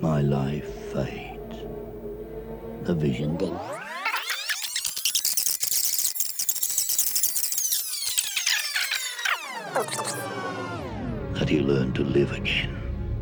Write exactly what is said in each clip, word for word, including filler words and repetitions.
my life fades. The vision goes. That he learned to live again.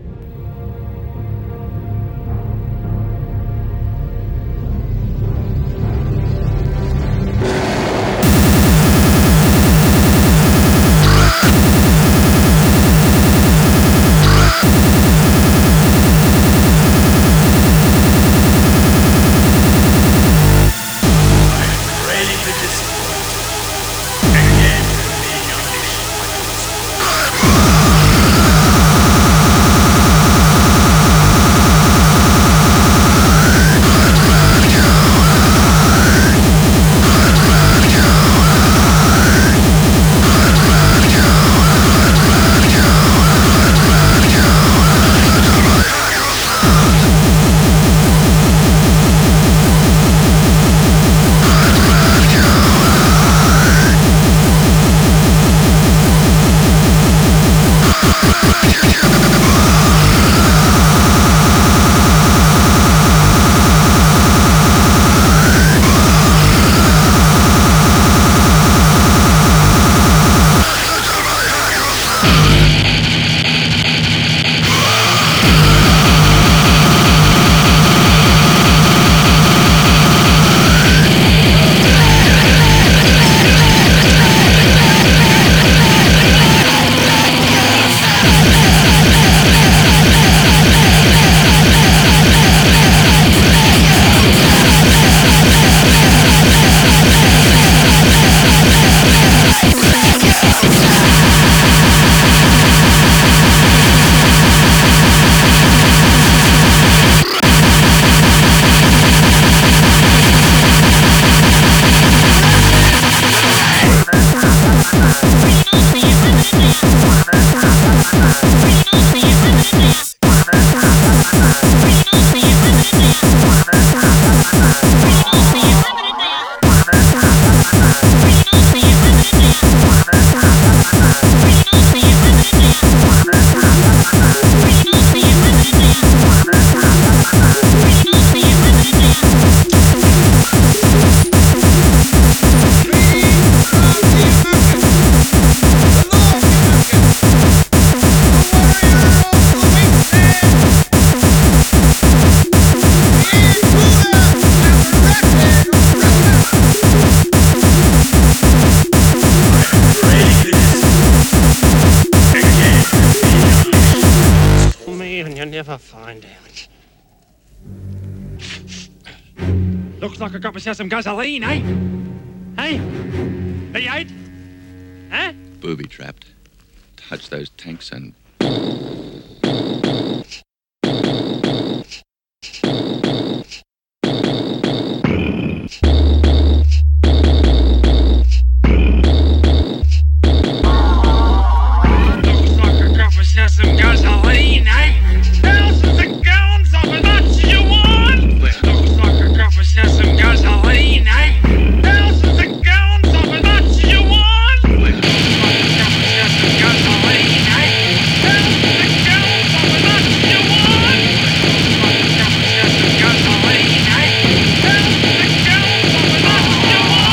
Looks like I got myself some gasoline, eh? Hey? Hey, eight? Huh? Booby trapped. Touch those tanks and... Looks like I got myself some gasoline, eh? Thousands of gallons of it, that's you want? Looks like I got myself some gasoline, eh? Thousands of gallons of it, that's you want? Looks like I got myself some gasoline, eh? Thousands of gallons of it, that's you want? Looks like I got myself some gasoline, eh? Thousands of gallons of it, that's you want?